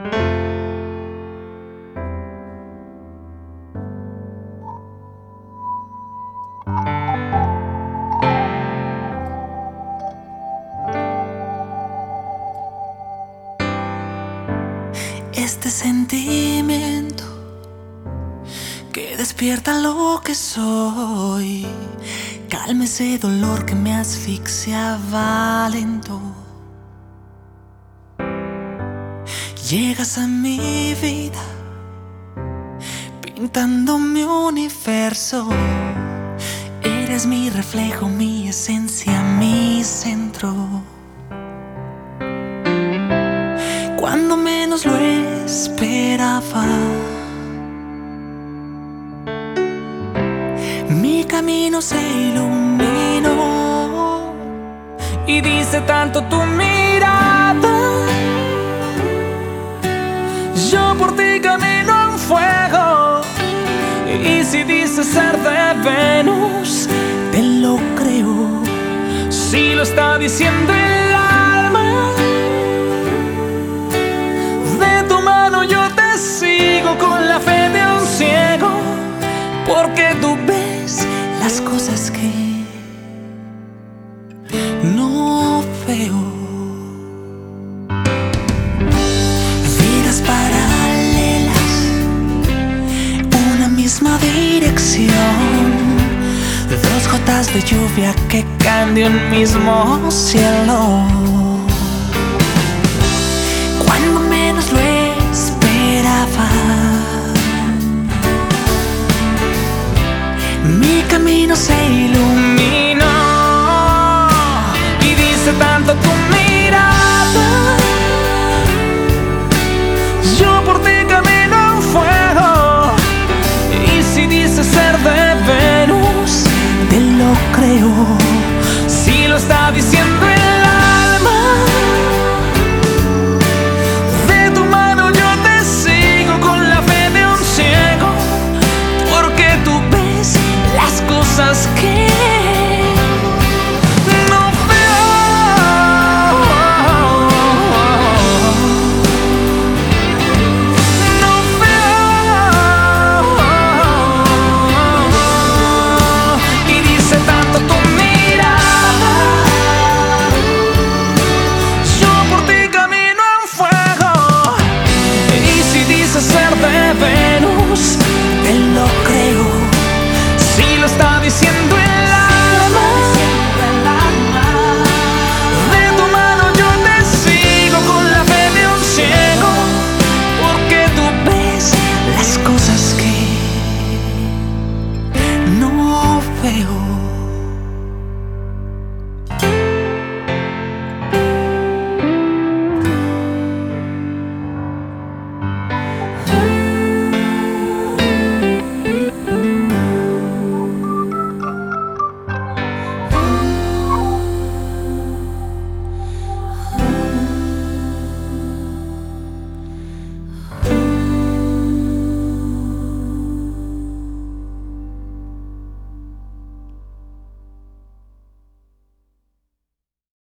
Este sentimiento que despierta lo que soy, calma ese dolor que me asfixiaba lento. Llegas a mi vida pintando mi universo. Eres mi reflejo, mi esencia, mi centro. Cuando menos lo esperaba, mi camino se iluminó y dice tanto tu mirada. Yo por ti camino en fuego, y si dices ser de Venus, te lo creo. Si lo está diciendo el alma, de tu mano yo te sigo con la fe de un ciego, porque tú ves las cosas que no veo. Vidas paralelas, una misma dirección, dos gotas de lluvia que caen de un mismo cielo.